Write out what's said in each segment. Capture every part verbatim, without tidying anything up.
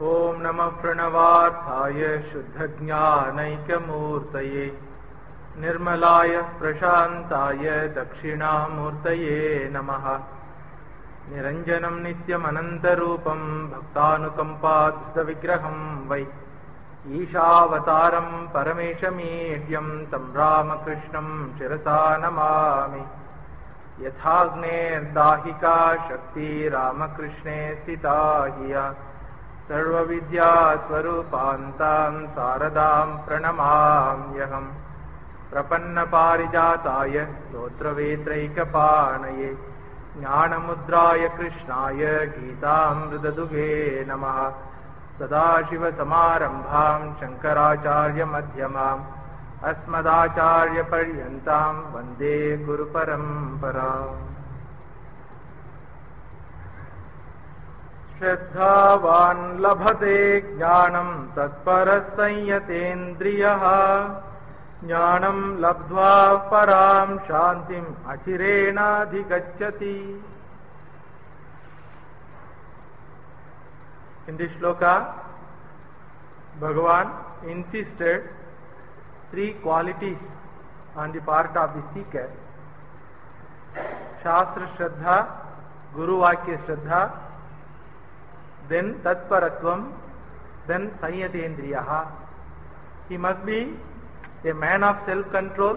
ओम नमः प्रणवार्थाय शुद्धज्ञानैकमूर्तये निर्मलाय प्रशान्ताय दक्षिणामूर्तये नमः। निरञ्जनं नित्यमनन्तरूपं भक्तानुकम्पाविग्रहं वै ईशावतारं परमेशमीड्यं तं रामकृष्णं शिरसा नमामि। यथाग्नेर्दाहिका शक्ति रामकृष्णे स्थिता हिया सर्वविद्यास्वरूपान्तां शारदां प्रणमाम्यहम्। प्रपन्नपारिजाताय स्तोत्रवेत्रैकपाणये ज्ञानमुद्राय कृष्णाय गीतामृतदुहे नमः। सदाशिवसमारम्भां शङ्कराचार्यमध्यमाम् अस्मदाचार्यपर्यन्तां वन्दे गुरुपरम्पराम्। श्रद्धावान् लभते ज्ञानं तत्परः संयतेन्द्रियः ज्ञानं लब्ध्वा परां शान्तिम् अचिरेणाधिगच्छति। In this shloka, Bhagavan insisted three qualities on the part of the seeker: Shastra Shraddha, Guru Vakya Shraddha, then Tatparatvam, then Sanyatendriyaha. He must be a man of self-control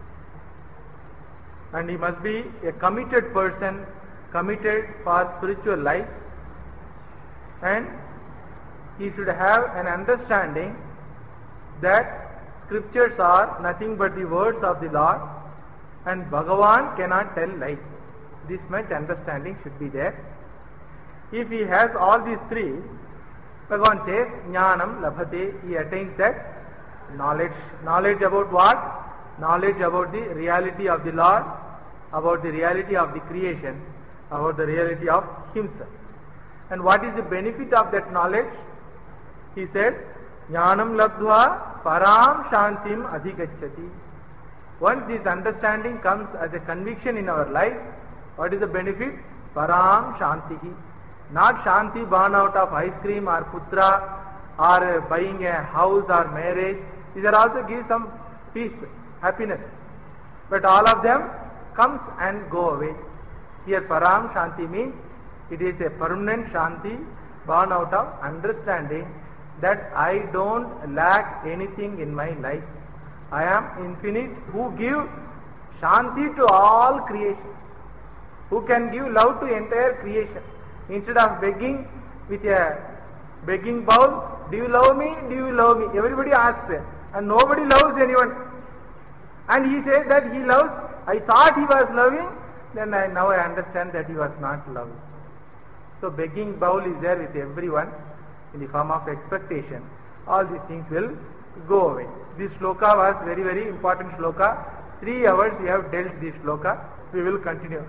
and he must be a committed person, committed for spiritual life, and he should have an understanding that scriptures are nothing but the words of the Lord and Bhagavan cannot tell lies. This much understanding should be there. If he has all these three, Bhagavan says, Jnanam labhate, he attains that knowledge. Knowledge about what? Knowledge about the reality of the Lord, about the reality of the creation, about the reality of himself. And what is the benefit of that knowledge? He said, Jnanam labdhva param shantim adhigacchati. Once this understanding comes as a conviction in our life, what is the benefit? Param shantihi. Not shanti born out of ice cream or putra or buying a house or marriage. These are also give some peace, happiness. But all of them comes and go away. Here param shanti means it is a permanent shanti born out of understanding that I don't lack anything in my life. I am infinite, who give shanti to all creation, who can give love to entire creation. Instead of begging with a begging bowl, do you love me? Do you love me? Everybody asks and nobody loves anyone. And he says that he loves. I thought he was loving, then I now I understand that he was not loving. So begging bowl is there with everyone in the form of expectation. All these things will go away. This shloka was very very important shloka. Three hours we have dealt this shloka. We will continue.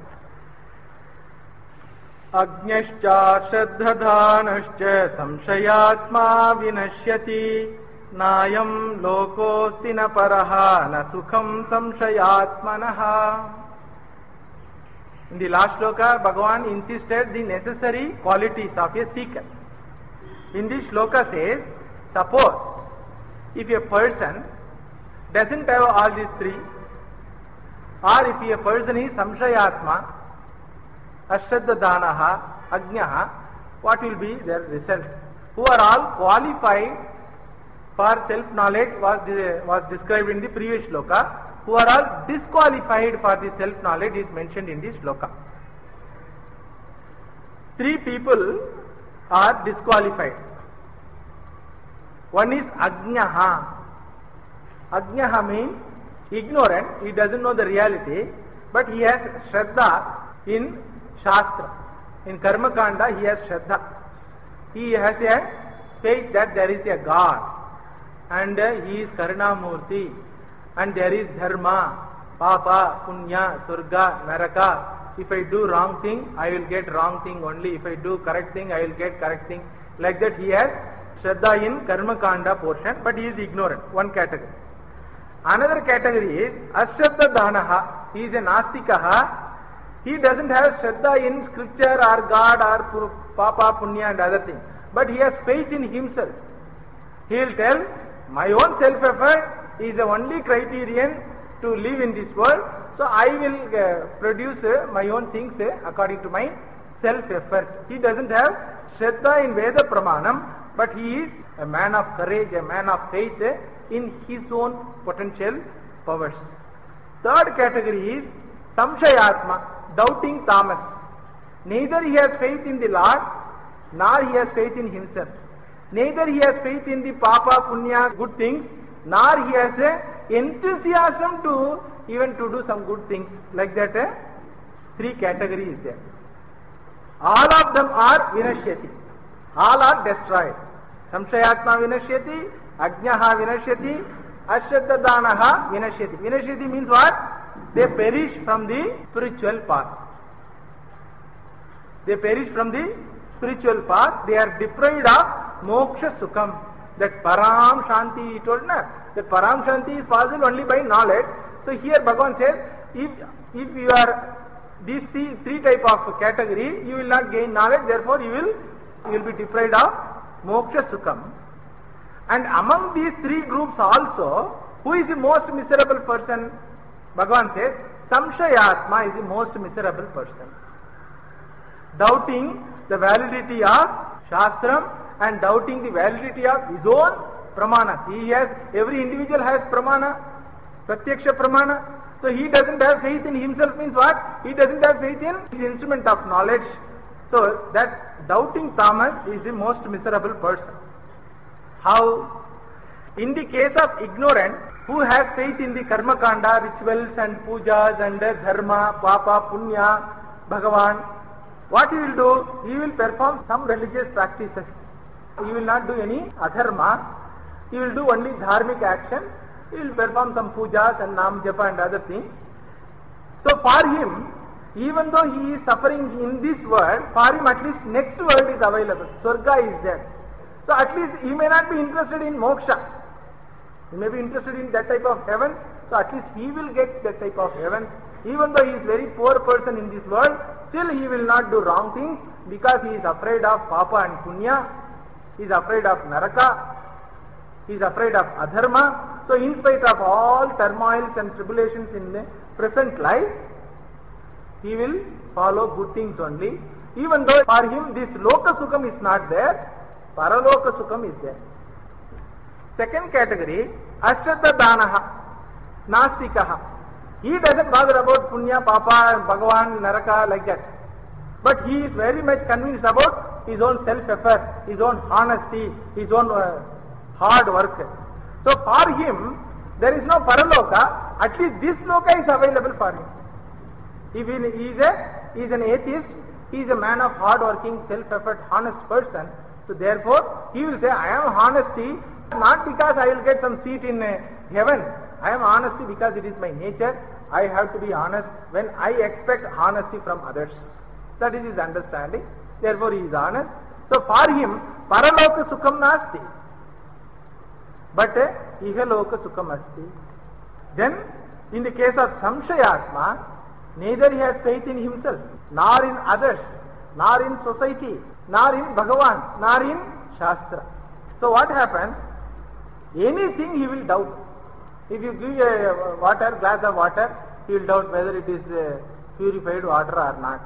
Agnyascha shraddhadhanascha samshayatma vinashyati nayam lokosti na paraha na sukham samshayatmanaha. In the last shloka, Bhagavan insisted the necessary qualities of a seeker. In this shloka says, suppose if a person doesn't have all these three, or if a person is samshayatma, ashraddhadhanaha, ajnaha, what will be their result? Who are all qualified for self-knowledge was, was described in the previous shloka. Who are all disqualified for the self-knowledge is mentioned in this shloka. Three people are disqualified. One is Ajnaha. Ajnaha means ignorant, he doesn't know the reality, but he has Shraddha in Shastra. In Karma Kanda he has Shraddha. He has a faith that there is a God and uh, he is Karunamurti. And there is dharma, papa, punya, surga, naraka. If I do wrong thing, I will get wrong thing only. If I do correct thing, I will get correct thing. Like that he has Shraddha in Karma Kanda portion, but he is ignorant. One category. Another category is Ashraddhadhanaha. He is a Nastikaha. He doesn't have Shraddha in scripture or God or Papa, Punya and other things. but he has faith in himself. He will tell, my own self-effort is the only criterion to live in this world, so I will uh, produce uh, my own things uh, according to my self-effort. He doesn't have Shraddha in Veda Pramanam, but he is a man of courage, a man of faith uh, in his own potential powers. Third category is Samshayatma, doubting Tamas. Neither he has faith in the Lord, nor he has faith in himself. Neither he has faith in the Papa, Punya, good things, nor he has a enthusiasm to even to do some good things. Like that, uh, three categories is there. All of them are vinashyati. All are destroyed. Samshayatma vinashyati, Ajnaha vinashyati, Ashraddadanaha vinashyati. Vinashyati means what? They perish from the spiritual path. They perish from the spiritual path. They are deprived of moksha sukham. That param shanti, he told na, that param shanti is possible only by knowledge. So here Bhagavan says, if if you are these three, three type of category, you will not gain knowledge, therefore you will you will be deprived of moksha sukham. And among these three groups also, who is the most miserable person? Bhagavan says, Samshayatma is the most miserable person. Doubting the validity of Shastram and doubting the validity of his own pramanas. He has, every individual has pramana, pratyaksha pramana. So he doesn't have faith in himself means what? He doesn't have faith in his instrument of knowledge. So that doubting Tamas is the most miserable person. How? In the case of ignorant, who has faith in the karma kanda, rituals and pujas and dharma, papa, punya, Bhagavan, what he will do? He will perform some religious practices. He will not do any adharma. He will do only dharmic action. He will perform some pujas and nam japa and other things. So for him, even though he is suffering in this world, for him at least next world is available. Swarga is there. So at least he may not be interested in moksha. He may be interested in that type of heavens. So at least he will get that type of heavens. Even though he is very poor person in this world, still he will not do wrong things because he is afraid of papa and punya. He is afraid of naraka. He is afraid of adharma. So in spite of all turmoils and tribulations in the present life, he will follow good things only. Even though for him this loka sukham is not there, paraloka sukham is there. Second category, ashraddha danaha, nasikaha. He doesn't bother about punya, papa, Bhagavan, naraka like that. But he is very much convinced about his own self-effort, his own honesty, his own uh, hard work. So for him, there is no paraloka, at least this loka is available for him. If he is, a, he is an atheist, he is a man of hard working, self-effort, honest person. So therefore, he will say, I am honesty, not because I will get some seat in uh, heaven. I am honesty because it is my nature. I have to be honest when I expect honesty from others. That is his understanding. Therefore he is honest. So for him, paraloka sukham nasti. But uh, ihaloka sukham asti. Then in the case of samshayatma, neither he has faith in himself, nor in others, nor in society, nor in Bhagavan, nor in Shastra. So what happens? Anything he will doubt. If you give a water, glass of water, he will doubt whether it is uh, purified water or not.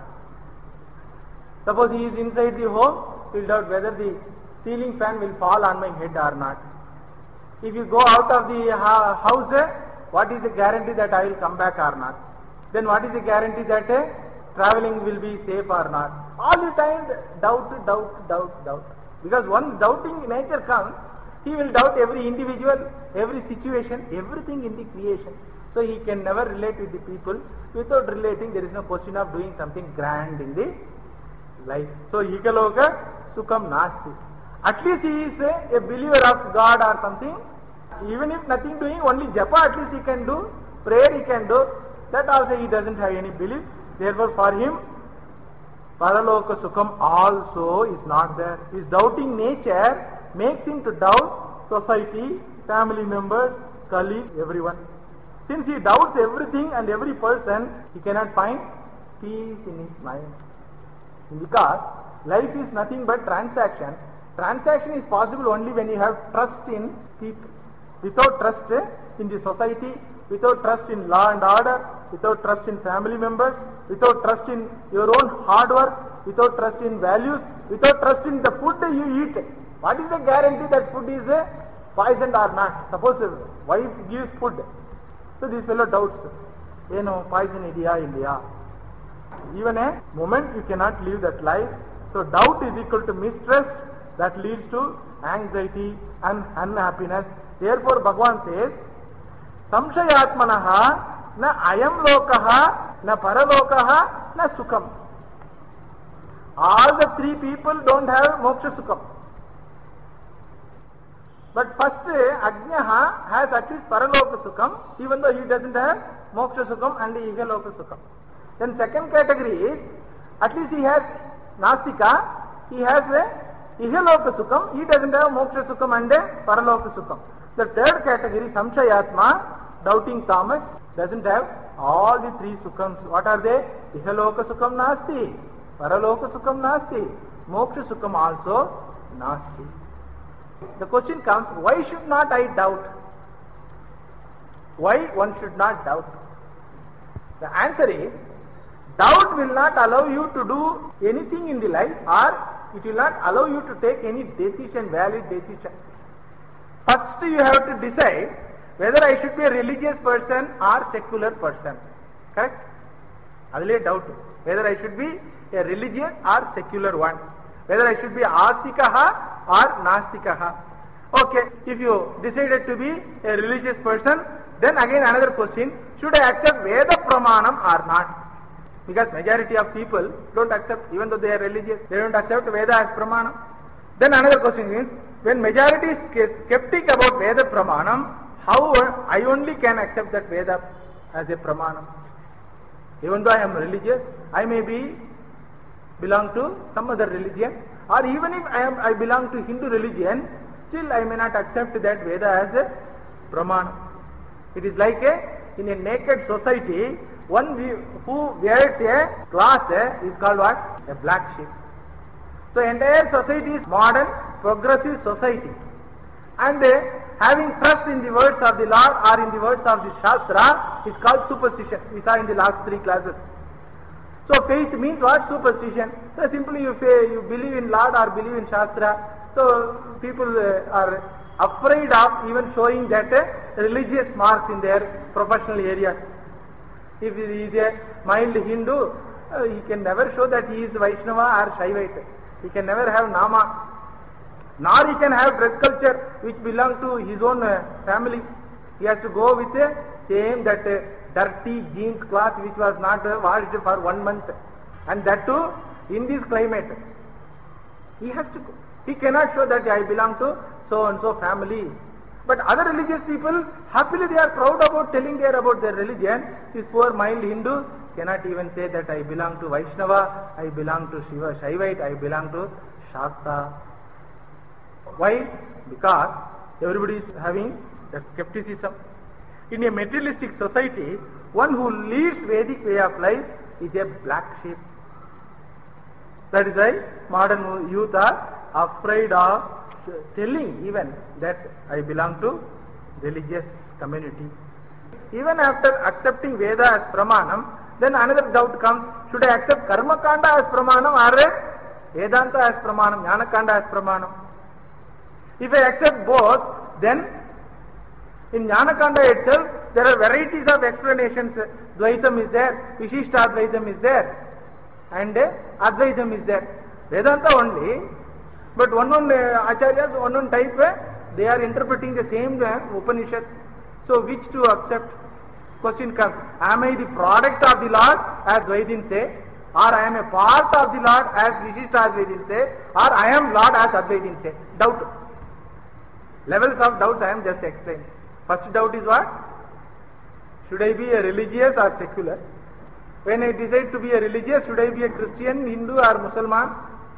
Suppose he is inside the home, he will doubt whether the ceiling fan will fall on my head or not. If you go out of the ha- house, uh, what is the guarantee that I will come back or not? Then what is the guarantee that uh, traveling will be safe or not? All the time doubt, doubt, doubt, doubt. Because once doubting nature comes, he will doubt every individual, every situation, everything in the creation. So he can never relate with the people. Without relating, there is no question of doing something grand in the life. So ikaloka sukham nasti. At least he is a, a believer of God or something. Even if nothing doing, only japa at least he can do, prayer he can do. That also he doesn't have any belief. Therefore for him, paraloka sukham also is not there. His doubting nature makes him to doubt society, family members, colleagues, everyone. Since he doubts everything and every person, he cannot find peace in his mind. Because life is nothing but transaction. Transaction is possible only when you have trust in people. Without trust in the society, without trust in law and order, without trust in family members, without trust in your own hard work, without trust in values, without trust in the food you eat. What is the guarantee that food is poisoned or not? Suppose a wife gives food. So this fellow doubts, you know, poison India, India. Even a moment you cannot live that life. So doubt is equal to mistrust that leads to anxiety and unhappiness. Therefore Bhagavan says, Samshayatmanaha na ayam lokaha na paralokaha na sukham. All the three people don't have moksha sukham. But first Ajnaha has at least paraloka sukham, even though he doesn't have moksha sukham and ihaloka sukham. Then second category is, at least he has Nastika, he has a ihaloka sukham, he doesn't have moksha sukham and a paraloka sukham. The third category, Samshayatma, doubting Thomas, doesn't have all the three sukhams. What are they? Ihaloka sukham nasti, paraloka sukham nasti, moksha sukham also nasti. The question comes, why should not I doubt? Why one should not doubt? The answer is, doubt will not allow you to do anything in the life, or it will not allow you to take any decision, valid decision. First you have to decide whether I should be a religious person or secular person. Correct? Adile doubt. Whether I should be a religious or secular one. Whether I should be astikaha or nastikaha. Okay, if you decided to be a religious person, then again another question, should I accept Veda Pramanam or not? Because majority of people don't accept, even though they are religious, they don't accept Veda as Pramanam. Then another question means, when majority is skeptic about Veda Pramanam, how I only can accept that Veda as a Pramanam? Even though I am religious, I may be belong to some other religion, or even if I am I belong to Hindu religion, still I may not accept that Veda as a Pramanam. It is like a, in a naked society, one who wears a cloth is called what? A black sheep. So entire society is modern, progressive society. And uh, having trust in the words of the Lord or in the words of the Shastra is called superstition. We saw in the last three classes. So faith means what? Superstition. So simply you, you believe in Lord or believe in Shastra. So people uh, are afraid of even showing that uh, religious marks in their professional areas. If he is a mild Hindu, uh, he can never show that he is Vaishnava or Shaivite. He can never have Nama. Nor he can have dress culture which belong to his own uh, family. He has to go with the same that uh, dirty jeans cloth which was not uh, washed for one month. And that too in this climate. He has to go. He cannot show that I belong to so and so family. But other religious people, happily they are proud about telling there about their religion. This poor mild Hindu cannot even say that I belong to Vaishnava, I belong to Shiva Shaivite, I belong to Shakta. Why? Because everybody is having that skepticism. In a materialistic society, one who leads Vedic way of life is a black sheep. That is why modern youth are afraid of telling even that I belong to religious community. Even after accepting Veda as Pramanam, then another doubt comes, should I accept Karma Kanda as Pramanam or Vedanta as Pramanam, Jnana Kanda as Pramanam? If I accept both, then in Jnana Kanda itself, there are varieties of explanations. Dvaitam is there, Vishishtadvaitam is there, and Advaitam is there. Vedanta only, but one one uh, Acharyas, one one type, uh, they are interpreting the same uh, Upanishad. So which to accept? Question comes, am I the product of the Lord as Dvaitin say, or I am a part of the Lord as Vishishtadvaitin say, or I am Lord as Advaitin say? Doubt. Levels of doubts I am just explaining. First doubt is what? Should I be a religious or secular? When I decide to be a religious, should I be a Christian, Hindu or Muslim?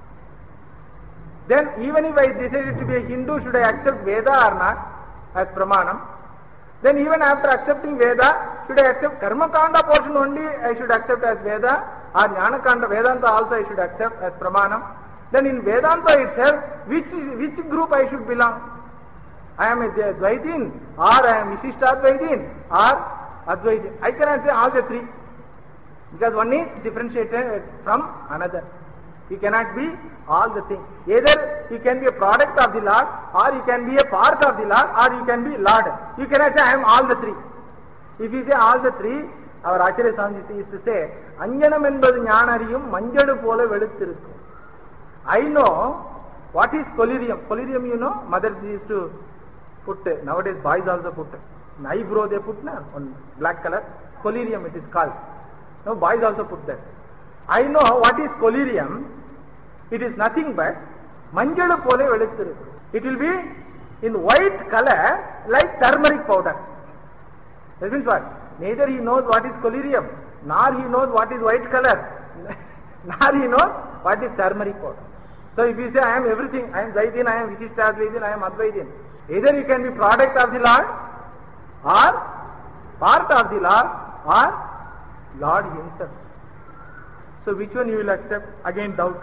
Then even if I decided to be a Hindu, should I accept Veda or not as Pramanam? Then even after accepting Veda, should I accept Karma Kanda portion only I should accept as Veda, or Jnana Kanda Vedanta also I should accept as Pramanam? Then in Vedanta itself, which which group I should belong? I am a Dvaitin, or I am Vishishta-Advaitin, or Advaitin. I cannot say all the three, because one is differentiated from another. He cannot be all the things. Either he can be a product of the Lord, or he can be a part of the Lord, or he can be Lord. You cannot say I am all the three. If you say all the three, our Acharya Swamiji used to say, Anjanam என்பது ஞானறியும் மஞ்சடு போல வெளுத்திருக்கும். I know what is collyrium. Collyrium, you know, mothers used to put, nowadays boys also put, an eyebrow they put, na, on black color. Collyrium it is called. Now boys also put that. I know what is collyrium. It is nothing but manjadu pole veluthirukum. It will be in white color like turmeric powder. That means what? Neither he knows what is collyrium, nor he knows what is white color, nor he knows what is turmeric powder. So if you say I am everything, I am Dvaitin, I am Vishishta-Advaitin, I am Advaitin, either you can be product of the Lord, or part of the Lord, or Lord himself. So which one you will accept? Again doubt.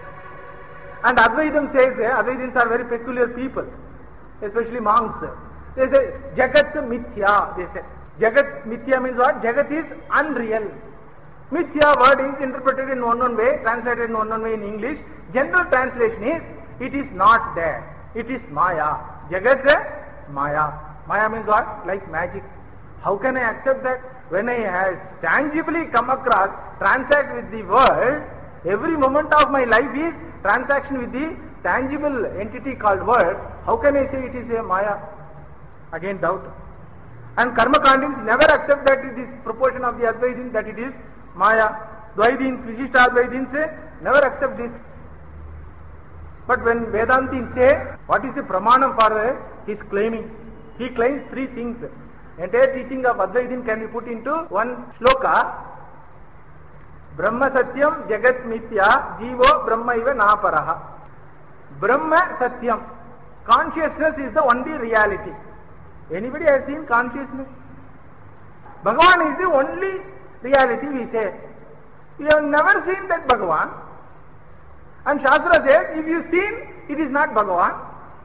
And Advaitam says, eh, Advaitins are very peculiar people, especially monks. They say, Jagat Mithya, they say. Jagat Mithya means what? Jagat is unreal. Mithya word is interpreted in one one way, translated in one one way in English. General translation is, it is not there. It is Maya. Jagat is Maya. Maya means what? Like magic. How can I accept that? When I have tangibly come across, transact with the world, every moment of my life is transaction with the tangible entity called world. How can I say it is a Maya? Again doubt. And Karma Kandins never accept that it is proportion of the Advaitin, that it is Maya. Dvaitins, Vishishta-Advaitins never accept this. But when Vedantins say, what is the Pramanam for his claiming? He claims three things. Entire teaching of Advaitin can be put into one shloka. Brahma Satyam Jagat Mithya Jivo Brahmaiva Naparaha. Brahma Satyam. Consciousness is the only reality. Anybody has seen consciousness? Bhagavan is the only reality, we say. We have never seen that Bhagavan. And Shastra says, if you seen, it is not Bhagavan.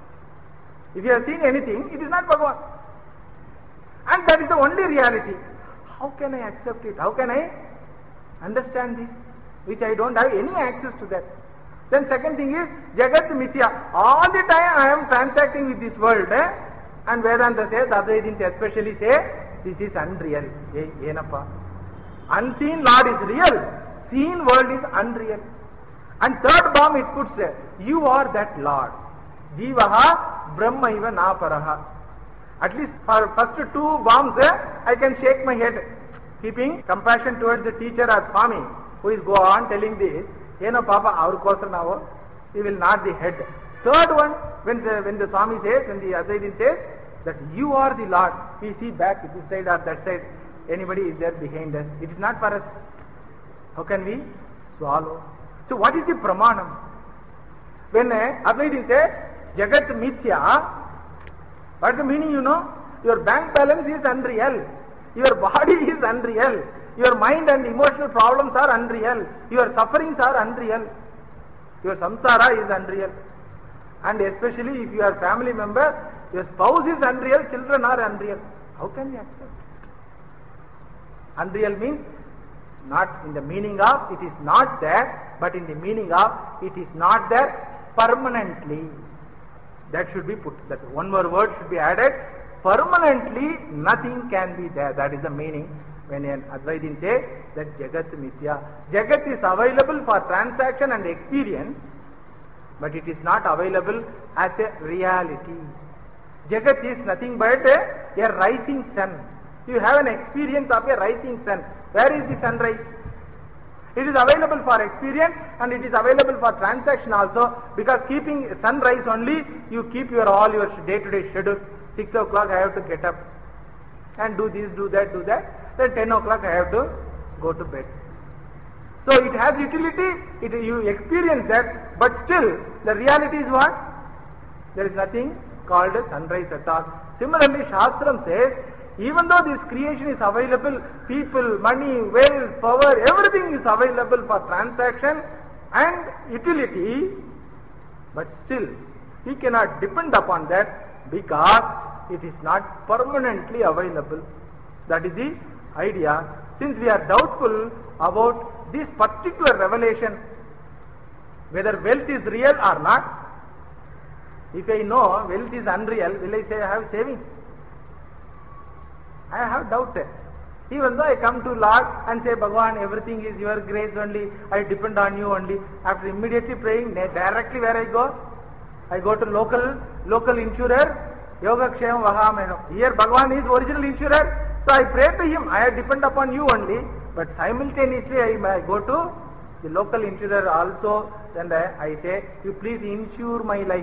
If you have seen anything, it is not Bhagavan. And that is the only reality. How can I accept it? How can I understand this? Which I don't have any access to that. Then second thing is, Jagat Mithya. All the time I am transacting with this world. Eh? And Vedanta says, Advaitins especially say, this is unreal. Yenappa. Unseen Lord is real. Seen world is unreal. And third bomb it puts, you are that Lord. Jivaha Brahmaiva Naparaha. At least for first two bombs, I can shake my head, keeping compassion towards the teacher or Swami, who is go on telling this, Yena Papa, our kosa now, he will nod the head. Third one, when the, when the Swami says, when the Advaitin says, that you are the Lord, we see back this side or that side, anybody is there behind us. It is not for us. How can we swallow? So what is the Pramanam? When uh, Advaitin says, Jagat Mithya, what is the meaning, you know? Your bank balance is unreal. Your body is unreal. Your mind and emotional problems are unreal. Your sufferings are unreal. Your samsara is unreal. And especially if you are family member, your spouse is unreal, children are unreal. How can you accept? Unreal means not in the meaning of it is not there, but in the meaning of it is not there permanently. That should be put. That one more word should be added. Permanently nothing can be there. That is the meaning when an Advaitin says that Jagat Mithya. Jagat is available for transaction and experience, but it is not available as a reality. Jagat is nothing but a, a rising sun. You have an experience of a rising sun. Where is the sunrise? It is available for experience and it is available for transaction also, because keeping sunrise only, you keep your all your day-to-day schedule. Six o'clock I have to get up and do this, do that, do that. Then ten o'clock I have to go to bed. So it has utility, it, you experience that, but still the reality is what? There is nothing called a sunrise at all. Similarly, Shastram says, even though this creation is available, people, money, wealth, power, everything is available for transaction and utility, But still, he cannot depend upon that because it is not permanently available. That is the idea. Since we are doubtful about this particular revelation, whether wealth is real or not, if I know wealth is unreal, will I say I have savings? I have doubted. Even though I come to Lord and say, Bhagavan, everything is your grace only, I depend on you only. After immediately praying, directly where I go? I go to local local insurer, Yoga Kshema Vahameno. Here Bhagavan is original insurer, so I pray to him, I depend upon you only, but simultaneously I, I go to the local insurer also, then I say, you please insure my life.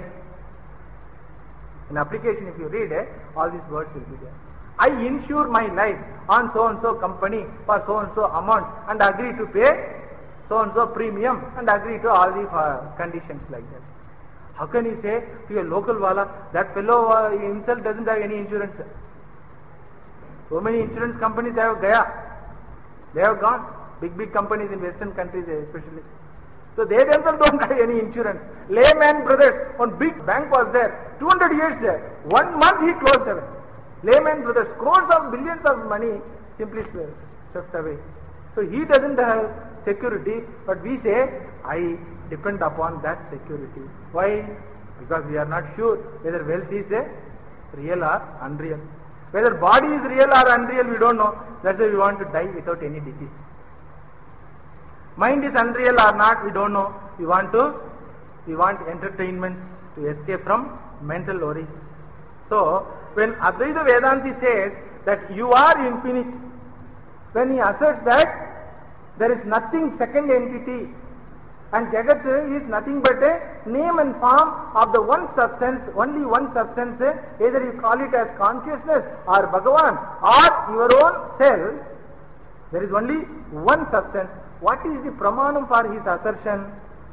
In application, if you read it, all these words will be there. I insure my life on so and so company for so and so amount and agree to pay so and so premium and agree to all the uh, conditions like that. How can you say to a local wala, that fellow uh, himself doesn't have any insurance? So many insurance companies have gaya. They have gone. Big, big companies in Western countries especially. So they themselves don't have any insurance. Layman Brothers, one big bank was there, two hundred years there. One month he closed away. Layman Brothers, crores of billions of money simply swept away. So he doesn't have security, but we say, I depend upon that security. Why? Because we are not sure whether wealth is a real or unreal. Whether body is real or unreal, we don't know. That's why we want to die without any disease. Mind is unreal or not, we don't know. We want to, we want entertainments to escape from mental worries. So, when Advaita Vedanti says that you are infinite, when he asserts that there is nothing second entity and Jagat is nothing but a name and form of the one substance, only one substance, either you call it as consciousness or Bhagavan or your own self, there is only one substance. What is the pramanam for his assertion?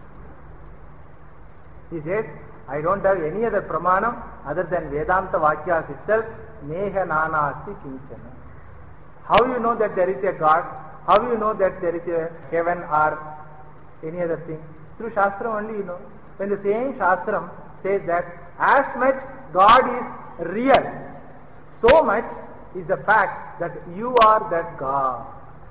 He says, I don't have any other pramanam other than Vedanta Vakyas itself. Neha nana asti kinchana. How you know that there is a God? How you know that there is a heaven or any other thing? Through Shastra only you know. When the same Shastram says that as much God is real, so much is the fact that you are that God.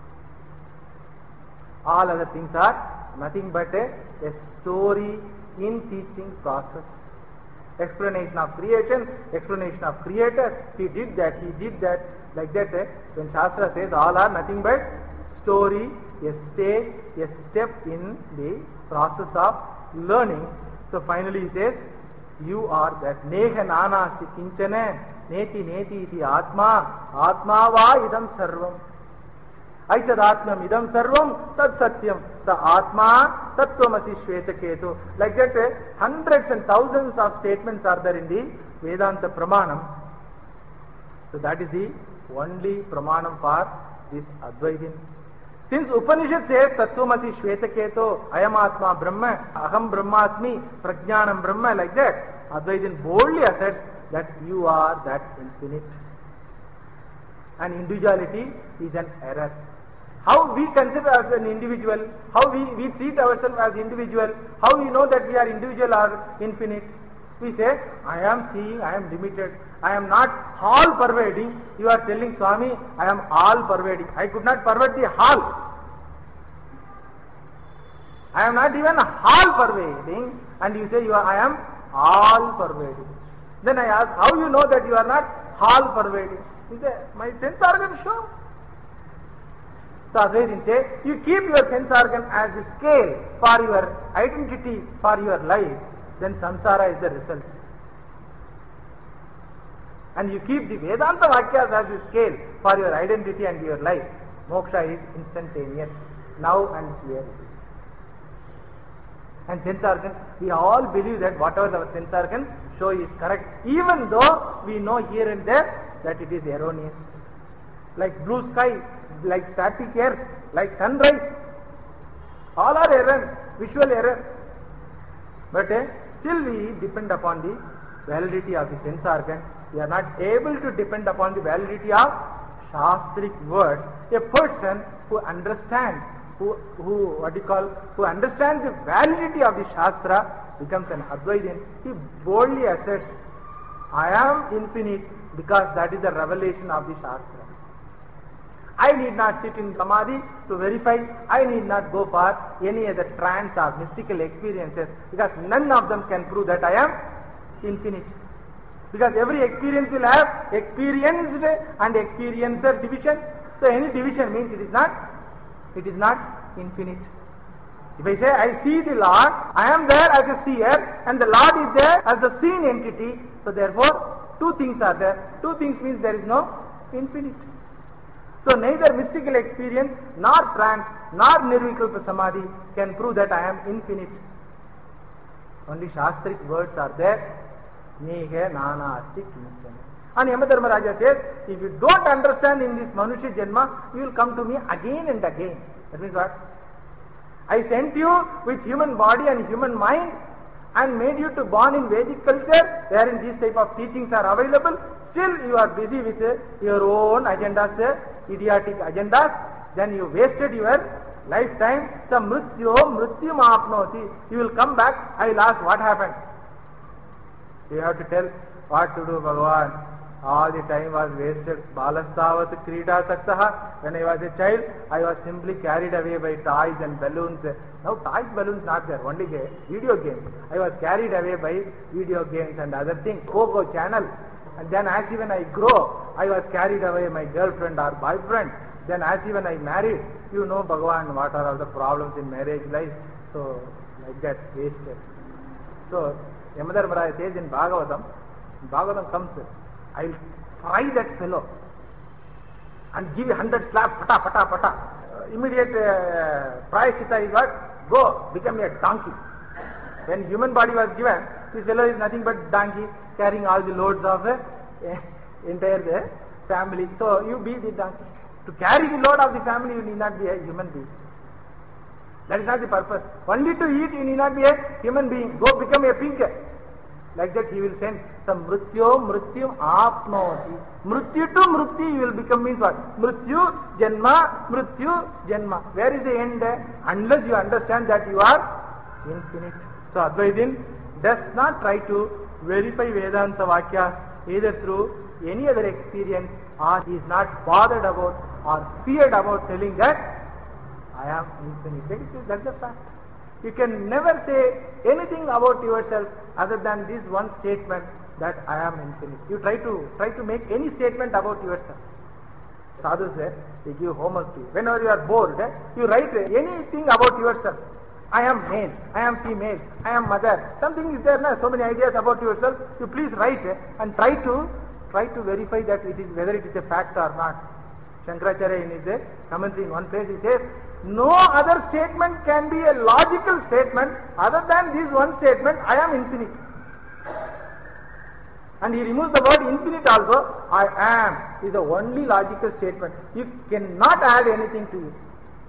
All other things are nothing but a, a story in teaching process. Explanation of creation, explanation of creator, he did that, he did that, like that. Eh? When Shastra says all are nothing but story, a stage, a step in the process of learning. So finally he says, you are that. Neha nana asti kinchane, neti neti iti atma, atma va idam sarvam. Aitadatmam idam sarvam tad satyam sa atma tattvamasi shvetaketu. Like that, uh, hundreds and thousands of statements are there in the Vedanta Pramanam. So that is the only Pramanam for this Advaitin. Since Upanishad says tattvamasi shvetaketu, ayam atma brahma, aham brahmasmi, prajnanam brahma, like that, Advaitin boldly asserts that you are that infinite. And individuality is an error. How we consider us an individual, how we, we treat ourselves as individual, how we know that we are individual or infinite. We say, I am seeing, I am limited, I am not all pervading. You are telling Swami, I am all pervading. I could not pervade the all. I am not even all pervading, and you say you are, I am all pervading. Then I ask, how you know that you are not all pervading? He say, my sense organ show. So Advaitin say, you keep your sense organ as the scale for your identity, for your life, then samsara is the result. And you keep the Vedanta Vakyas as the scale for your identity and your life. Moksha is instantaneous, now and here it is. And sense organs, we all believe that whatever our sense organ show is correct, even though we know here and there that it is erroneous. Like blue sky, like static air, like sunrise, all are error, visual error. But uh, still we depend upon the validity of the sense organ. We are not able to depend upon the validity of Shastric word. A person who understands, who, who what do you call, who understands the validity of the Shastra, becomes an Advaitin, he boldly asserts, I am infinite, because that is the revelation of the Shastra. I need not sit in Samadhi to verify, I need not go for any other trance or mystical experiences, because none of them can prove that I am infinite. Because every experience will have experienced and experiencer division. So any division means it is not, it is not infinite. If I say I see the Lord, I am there as a seer and the Lord is there as the seen entity. So therefore two things are there. Two things means there is no infinite. So neither mystical experience nor trance nor nirvikalpa samadhi can prove that I am infinite. Only Shastric words are there. Nehe nana asti kinchana. And Yamadharmaraja says, if you don't understand in this Manushya Janma, you will come to me again and again. That means what? I sent you with human body and human mind and made you to born in Vedic culture, wherein these type of teachings are available. Still you are busy with uh, your own agendas, uh, idiotic agendas. Then you wasted your lifetime. So mrityo mrityum apnoti. You will come back. I will ask what happened. You have to tell what to do, Bhagavan. All the time was wasted. Balastavat krida saktaha. When I was a child, I was simply carried away by toys and balloons. Now toys, balloons not there, only video games. I was carried away by video games and other things. Coco channel. And then as even I grow, I was carried away my girlfriend or boyfriend. Then as even I married, you know Bhagavan, what are all the problems in marriage life. So like that, wasted. So Yamadharmaraja says in Bhagavatam, Bhagavatam comes, I will fry that fellow and give a hundred slap, pata, pata, pata. Uh, immediate uh, prayaschitta is what? Go, become a donkey. When human body was given, this fellow is nothing but donkey, carrying all the loads of the uh, entire uh, family. So you be the donkey. To carry the load of the family, you need not be a human being. That is not the purpose. Only to eat, you need not be a human being. Go become a pig. Like that he will send some mrityo mrityum apnoti. Mrityu to mrityu you will become means what? Mrityu janma, mrityu janma. Where is the end? Unless you understand that you are infinite. So Advaitin does not try to verify Vedanta Vakyas either through any other experience, or he is not bothered about or feared about telling that I am infinite. That's a fact. You can never say anything about yourself other than this one statement that I am infinite. You try to try to make any statement about yourself. Sadhu said, they give homework to you. Whenever you are bored, eh, you write anything about yourself. I am male, I am female, I am mother. Something is there, na? So many ideas about yourself. You please write eh, and try to try to verify that it is whether it is a fact or not. Shankaracharya in his eh, commentary in one place he says, no other statement can be a logical statement other than this one statement, I am infinite. And he removes the word infinite also. I am is the only logical statement. You cannot add anything to it.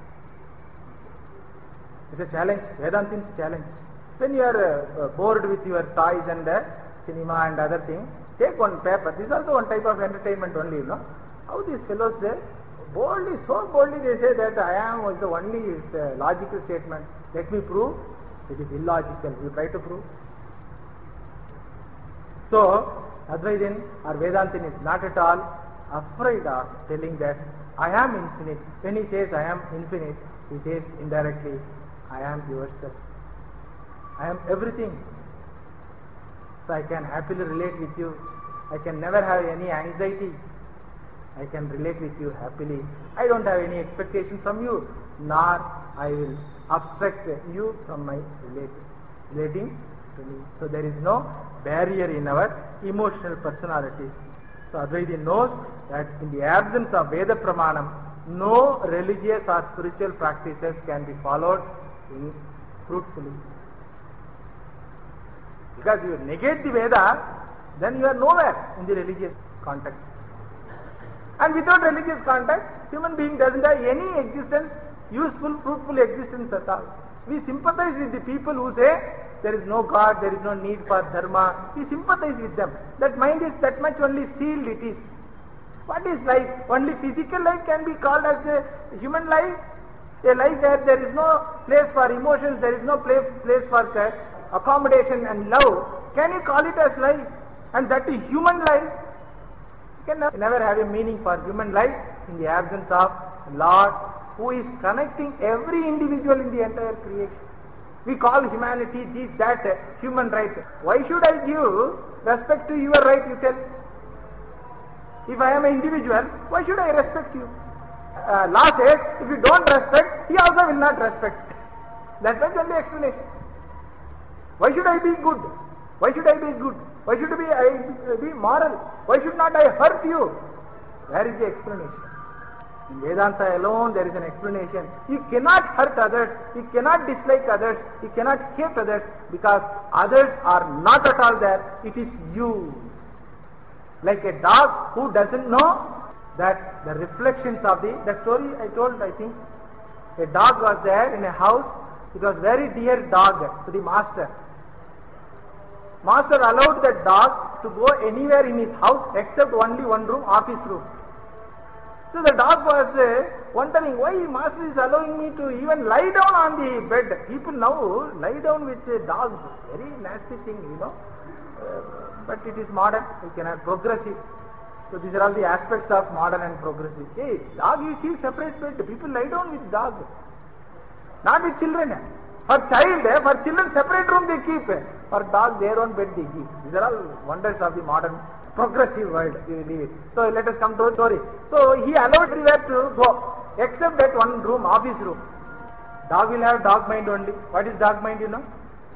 It's a challenge, Vedantin's challenge. When you are uh, bored with your toys and uh, cinema and other things, take one paper. This is also one type of entertainment only, you know. How these fellows say, boldly, so boldly they say that I am was the only is, uh, logical statement. Let me prove. It is illogical. You try to prove. So, Advaitin or Vedantin is not at all afraid of telling that I am infinite. When he says I am infinite, he says indirectly, I am yourself. I am everything. So I can happily relate with you. I can never have any anxiety. I can relate with you happily. I don't have any expectation from you, nor I will abstract you from my relate, relating to me. So there is no barrier in our emotional personalities. So Advaita knows that in the absence of Veda Pramanam, no religious or spiritual practices can be followed in fruitfully. Because you negate the Veda, then you are nowhere in the religious context. And without religious contact, human being doesn't have any existence, useful, fruitful existence at all. We sympathize with the people who say there is no God, there is no need for dharma. We sympathize with them. That mind is that much only sealed it is. What is life? Only physical life can be called as a human life. A life where there is no place for emotions, there is no place, place for accommodation and love, can you call it as life? And that is human life. You can never have a meaning for human life in the absence of Lord, who is connecting every individual in the entire creation. We call humanity this, that, uh, human rights. Why should I give respect to your right, you tell? If I am an individual, why should I respect you? Uh, law says, if you don't respect, he also will not respect. That was the only explanation. Why should I be good? Why should I be good? Why should be I be moral? Why should not I hurt you? Where is the explanation? In Vedanta alone there is an explanation. You cannot hurt others, you cannot dislike others, you cannot hate others, because others are not at all there, it is you. Like a dog who doesn't know that the reflections of the, that story I told, I think, a dog was there in a house, it was very dear dog to the master. Master allowed that dog to go anywhere in his house except only one room, office room. So the dog was uh, wondering why master is allowing me to even lie down on the bed. People now lie down with uh, dogs, very nasty thing, you know. Uh, but it is modern, you cannot progressive. So these are all the aspects of modern and progressive. Hey, dog you keep separate bed, people lie down with dog. Not with children. For child, for children separate room they keep. For dog their own bed they keep. These are all wonders of the modern progressive world. You leave it. So let us come to the story. So he allowed everywhere to go, except that one room, office room. Dog will have dog mind only. What is dog mind, you know?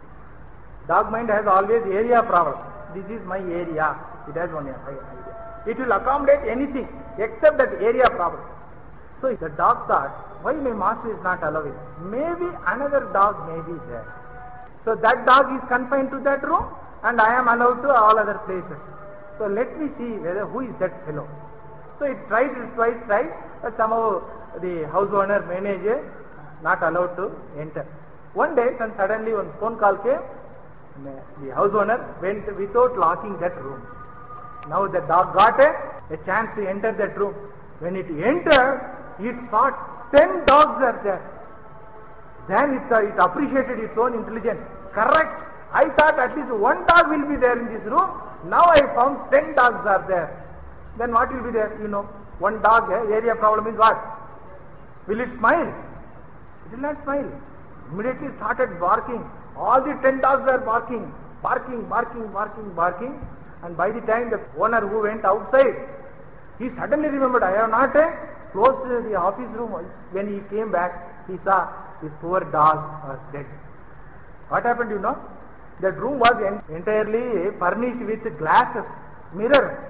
Dog mind has always area problem. This is my area. It has one idea. It will accommodate anything except that area problem. So the dog thought, why my master is not allowing? Maybe another dog may be there. So that dog is confined to that room and I am allowed to all other places. So let me see whether who is that fellow. So it tried, it twice tried, but somehow the house owner, manager, not allowed to enter. One day, and suddenly one phone call came, the house owner went without locking that room. Now the dog got a, a chance to enter that room. When it entered, it saw ten dogs are there. Then it, uh, it appreciated its own intelligence. Correct. I thought at least one dog will be there in this room. Now I found ten dogs are there. Then what will be there? You know, one dog, eh, area problem is what? Will it smile? It will not smile. Immediately started barking. All the ten dogs are barking, barking, barking, barking, barking. And by the time the owner who went outside, he suddenly remembered, I have not eh, closed the office room. When he came back, he saw this poor dog was dead. What happened, you know? That room was en- entirely furnished with glasses, mirror.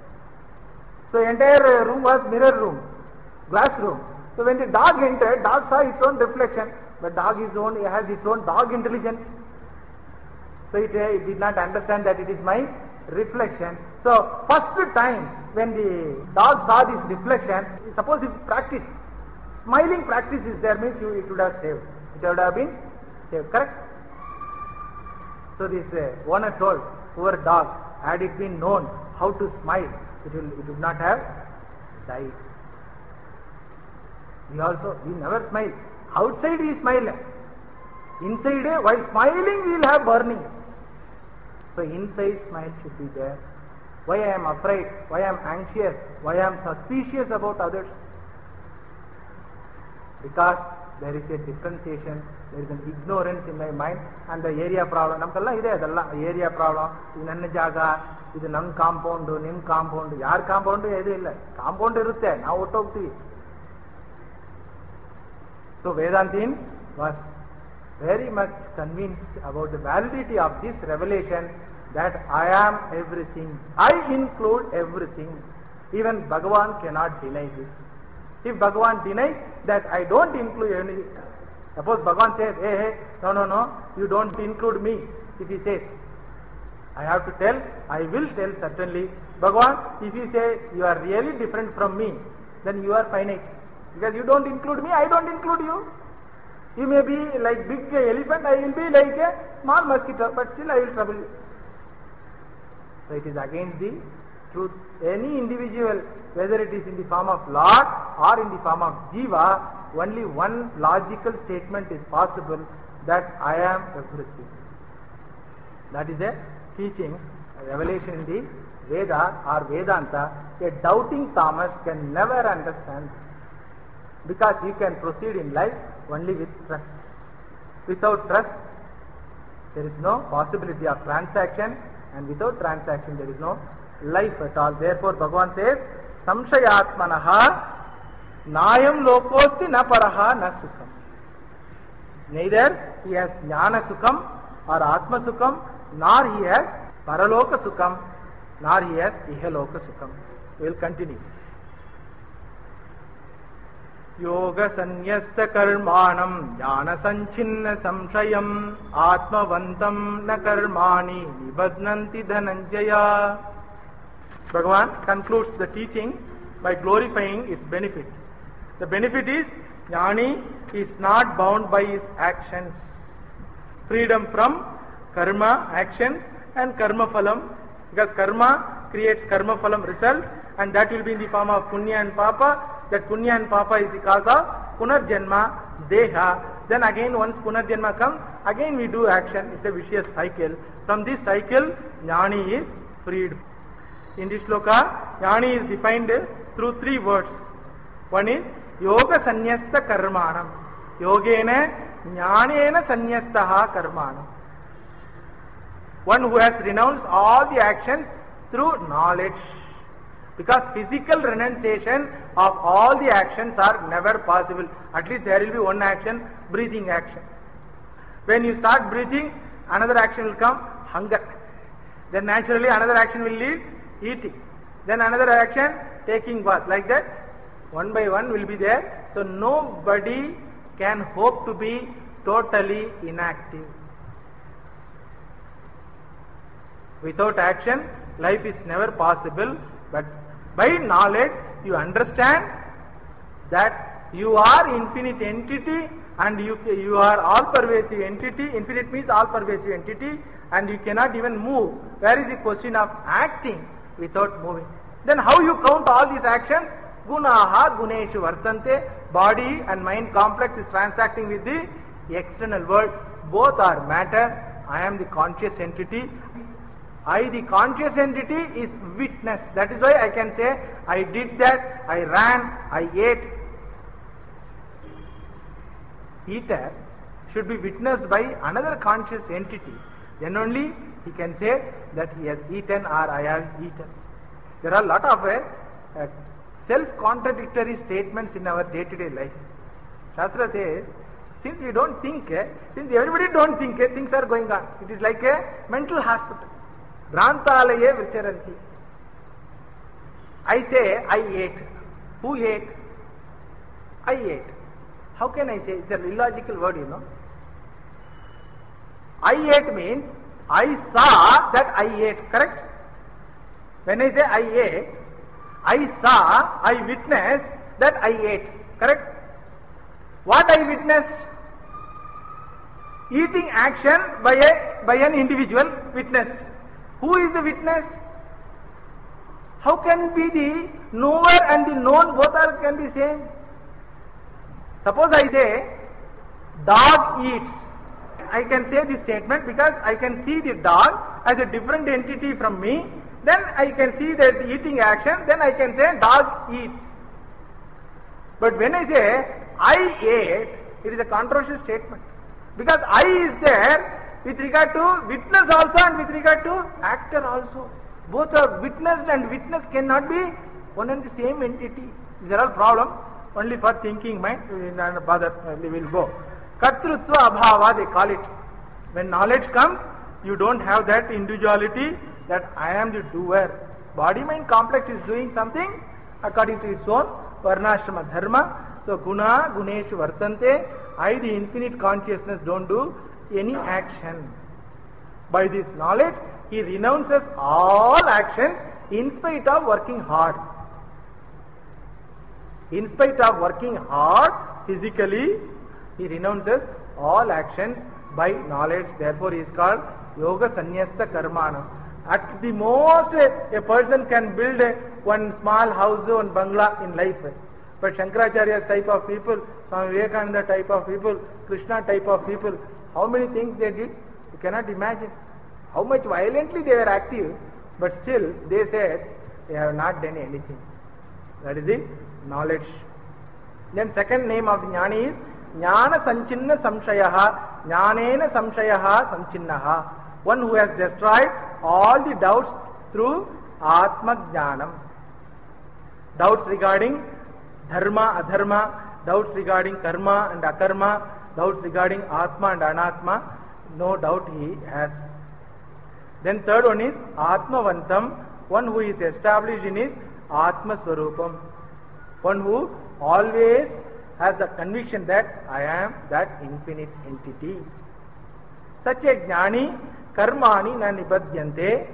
So entire room was mirror room, glass room. So when the dog entered, dog saw its own reflection, but dog is own, it has its own dog intelligence. So it, uh, it did not understand that it is my reflection. So first time when the dog saw this reflection, suppose if practice, smiling practice is there, means you, it would have saved. It would have been saved, correct? So this uh, owner told, poor dog, had it been known how to smile, it, will, it would not have died. We also, we never smile. Outside we smile. Inside, uh, while smiling we will have burning. So inside smile should be there. Why I am afraid, why I am anxious, why I am suspicious about others? Because there is a differentiation, there is an ignorance in my mind and the area problem. Namkalla ide adalla area problem. Idu nanna jaga, idu nam compound, nim compound, yaar compound edu illa. Compound irutte, ನಾವು ಒಟ್ಟು ಹೋಗ್ತೀವಿ. So Vedantin was very much convinced about the validity of this revelation, that I am everything, I include everything. Even Bhagavan cannot deny this. If Bhagavan denies that I don't include anything, suppose Bhagavan says, hey, hey, no, no, no, you don't include me. If he says, I have to tell, I will tell certainly. Bhagavan, if you say you are really different from me, then you are finite. Because you don't include me, I don't include you. You may be like big elephant, I will be like a small mosquito, but still I will trouble you. So it is against the truth. Any individual, whether it is in the form of Lord or in the form of Jiva, only one logical statement is possible, that I am everything. That is a teaching, a revelation in the Veda or Vedanta. A doubting Thomas can never understand this, because he can proceed in life only with trust. Without trust, there is no possibility of transaction, and without transaction there is no life at all. Therefore Bhagavan says, Samshayatmanaha Nayam lokosti na paraha na sukham. Neither he has jnana sukham or atma sukham, nor he has paraloka sukham, nor he has ihaloka sukham. We will continue. Yoga sanyasta karmanam jnana sanchinna samshayam atmavantam na karmani nibadnanti dhananjaya. Bhagavan concludes the teaching by glorifying its benefit. The benefit is, Jnani is not bound by his actions. Freedom from karma, actions, and karma phalam, because karma creates karma phalam result, and that will be in the form of punya and papa. That punya and papa is the cause of punarjanma, deha. Then again once punarjanma comes, again we do action. It's a vicious cycle. From this cycle, Jnani is freed. In this shloka, Jnani is defined through three words. One is Yoga Sanyasta Karmanam. Yogena Jnanena Sanyastaha Karmanam. One who has renounced all the actions through knowledge. Because physical renunciation of all the actions are never possible. At least there will be one action, breathing action. When you start breathing, another action will come, hunger. Then naturally another action will lead, eating. Then another action, taking bath. Like that, one by one will be there. So nobody can hope to be totally inactive. Without action, life is never possible. But by knowledge, you understand that you are infinite entity, and you, you are all-pervasive entity. Infinite means all-pervasive entity, and you cannot even move. Where is the question of acting without moving? Then how you count all these actions? Gunaha guneshu vartante. Body and mind complex is transacting with the external world. Both are matter. I am the conscious entity. I, the conscious entity, is witness. That is why I can say, I did that, I ran, I ate. Eater should be witnessed by another conscious entity. Then only he can say that he has eaten or I have eaten. There are a lot of uh, uh, self-contradictory statements in our day-to-day life. Shastra says, since we don't think, uh, since everybody don't think, uh, things are going on. It is like a mental hospital. Brantalaye vicharanti. I say, I ate. Who ate? I ate. How can I say? It's an illogical word, you know. I ate means, I saw that I ate, correct? When I say I ate, I saw, I witnessed that I ate, correct? What I witnessed? Eating action by a by an individual witnessed. Who is the witness? How can be the knower and the known both are can be same? Suppose I say, dog eats. I can say this statement because I can see the dog as a different entity from me. Then I can see that the eating action, then I can say dog eats. But when I say I ate, it is a controversial statement. Because I is there with regard to witness also and with regard to actor also. Both are witnessed and witness cannot be one and the same entity. These are all problems. Only for thinking mind, we will not bother, we will go. Kartrutva abhava, they call it. When knowledge comes, you don't have that individuality that I am the doer. Body-mind complex is doing something according to its own varnashrama dharma. So guna, guneshu vartante. I, the infinite consciousness, don't do any action. By this knowledge, he renounces all actions in spite of working hard. In spite of working hard physically, he renounces all actions by knowledge. Therefore, he is called Yoga Sanyasta Karmana. At the most, a person can build a, one small house, one bangla in life. But Shankaracharya's type of people, Swami Vivekananda type of people, Krishna type of people, how many things they did? You cannot imagine. how much violently they were active, but still they said they have not done anything. That is the knowledge. Then second name of the jnani is Jnana Sanchinna Samshayaha, Jnanena Samshayaha Sanchinnaha. One who has destroyed all the doubts through Atma Jnanam. Doubts regarding dharma, adharma, doubts regarding karma and akarma, doubts regarding Atma and Anatma, no doubt he has. Then third one is Atmavantam, one who is established in his Atma Swarupam. One who always has the conviction that I am that infinite entity. Such a jnani, karmani na nibadhyante,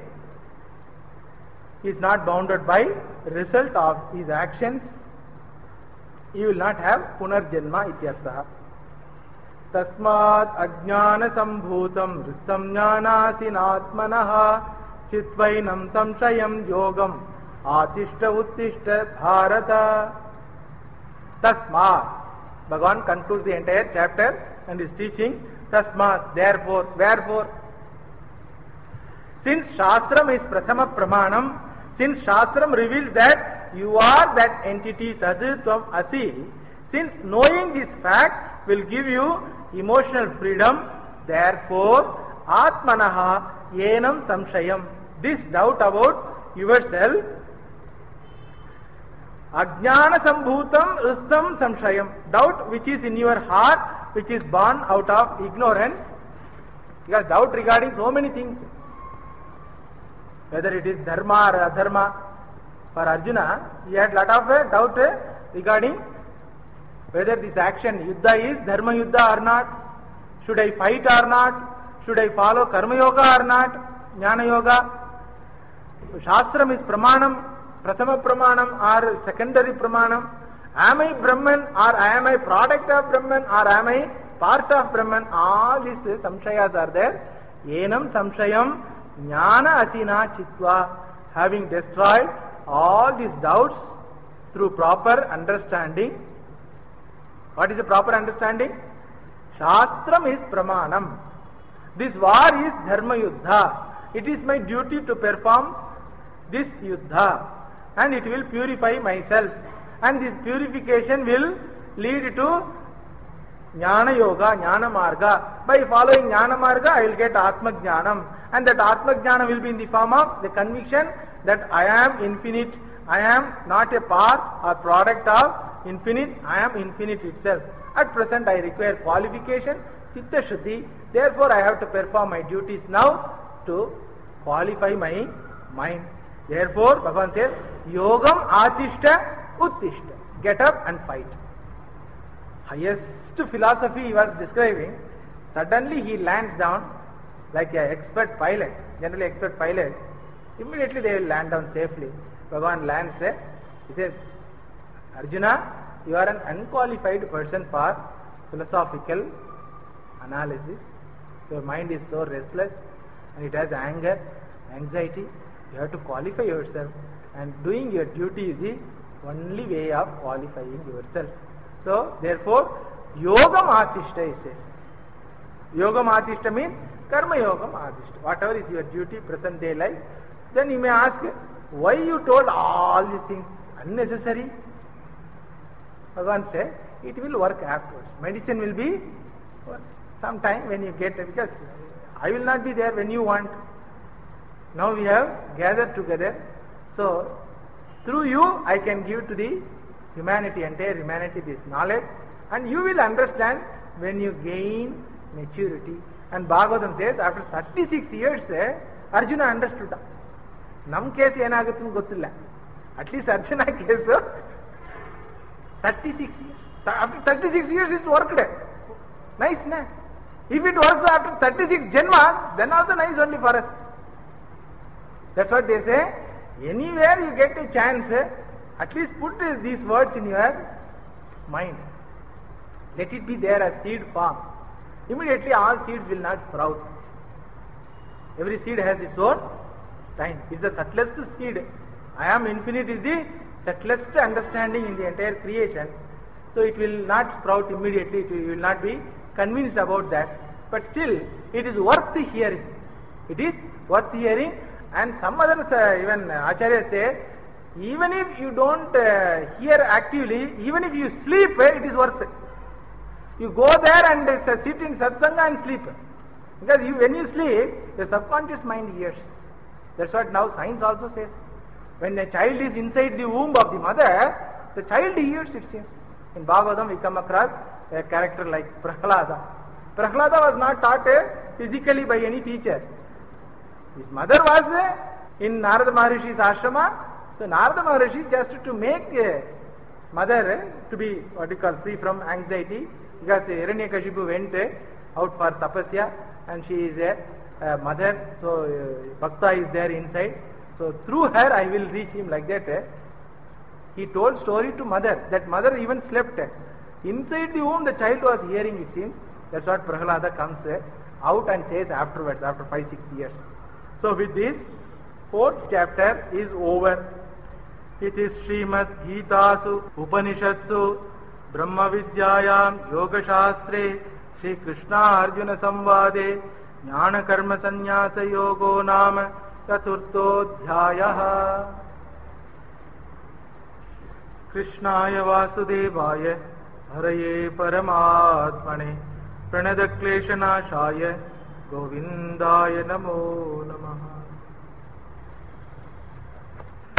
is not bounded by result of his actions. He will not have punarjanma ityartha. Tasmat ajnana sambhutam ristam jnanasinatmanaha chitvainam samshayam yogam atishta uttishta bharata. Tasmat. Bhagavan concludes the entire chapter and is teaching Tasmat, therefore, wherefore. Since Shastram is Prathama Pramanam, since Shastram reveals that you are that entity Tad Tvam Asi, since knowing this fact will give you emotional freedom, therefore Atmanaha Yenam Samshayam, this doubt about yourself, Ajnana Sambhutam Ustam Samshayam, doubt which is in your heart, which is born out of ignorance, because doubt regarding so many things, whether it is dharma or adharma. For Arjuna, he had lot of uh, doubt uh, regarding whether this action, yuddha, is dharma yuddha or not, should I fight or not, should I follow karma yoga or not, jnana yoga. Shastram is pramanam, prathama pramanam or secondary pramanam. Am I Brahman or am I product of Brahman or am I part of Brahman? All these uh, samshayas are there. Yenam samshayam jnana asina chitva, having destroyed all these doubts through proper understanding. What is the proper understanding? Shastram is pramanam. This war is dharma yuddha. It is my duty to perform this yuddha and it will purify myself. And this purification will lead to jnana yoga, jnana marga. By following jnana marga, I will get atma jnanam. And that atma jnana will be in the form of the conviction that I am infinite. I am not a part or product of infinite. I am infinite itself. At present I require qualification, chitta shuddhi. Therefore I have to perform my duties now to qualify my mind. Therefore Bhagavan says, Yogam Atishta Uttishta. Get up and fight. Highest philosophy he was describing. Suddenly he lands down like an expert pilot, generally expert pilot. Immediately they will land down safely. Bhagavan lands there. He says, Arjuna, you are an unqualified person for philosophical analysis. Your mind is so restless and it has anger, anxiety. You have to qualify yourself, and doing your duty is the only way of qualifying yourself. So, therefore, Yogam Atishta, he says. Yogam Atishta means Karma Yogam Atishta. Whatever is your duty, present day life. Then you may ask, why you told all these things unnecessary? Bhagavan said, it will work afterwards. Medicine will be some time when you get it, because I will not be there when you want. Now we have gathered together. So, through you I can give to the humanity, entire humanity, this knowledge, and you will understand when you gain maturity. And Bhagavatam says, after thirty-six years, eh, Arjuna understood. Nam case yenaguttunu gottilla. At least Arjuna case, thirty-six years. After thirty-six years it's worked. Nice, na? If it works after thirty-six janmas, then also nice only for us. That's what they say. Anywhere you get a chance, at least put these words in your mind. Let it be there as seed form. Immediately all seeds will not sprout. Every seed has its own time. It's the subtlest seed. I am infinite is the subtlest understanding in the entire creation. So it will not sprout immediately. You will not be convinced about that. But still, it is worth hearing. It is worth hearing. And some others, uh, even Acharya say, even if you don't uh, hear actively, even if you sleep, uh, it is worth it. You go there and uh, sit in satsanga and sleep. Because you, when you sleep, the subconscious mind hears. That's what now science also says. When a child is inside the womb of the mother, the child hears, it seems. In Bhagavatam we come across a character like Prahlada. Prahlada was not taught uh, physically by any teacher. His mother was uh, in Narada Maharishi's ashrama. So Narada Maharishi, just to make uh, mother uh, to be what you call free from anxiety, because uh, Hiranyakashipu went uh, out for tapasya and she is a uh, mother, so uh, Bhakta is there inside. So through her I will reach him, like that. Uh, he told story to mother. That mother even slept. Uh, inside the womb the child was hearing, it seems. That's what Prahlada comes uh, out and says afterwards, after five, six years. So with this, fourth chapter is over. It is Srimad Gitasu Upanishatsu Brahma Vidyayam Yoga Shastre Shri Krishna Arjuna Samvade Jnana Karma Sannyasa Yogo Nama Chaturtho Dhyayaha. Krishnaya Vasudevaya Haraye Paramatmane Pranada Klesha Nashaya Govindaya Namo Namaha.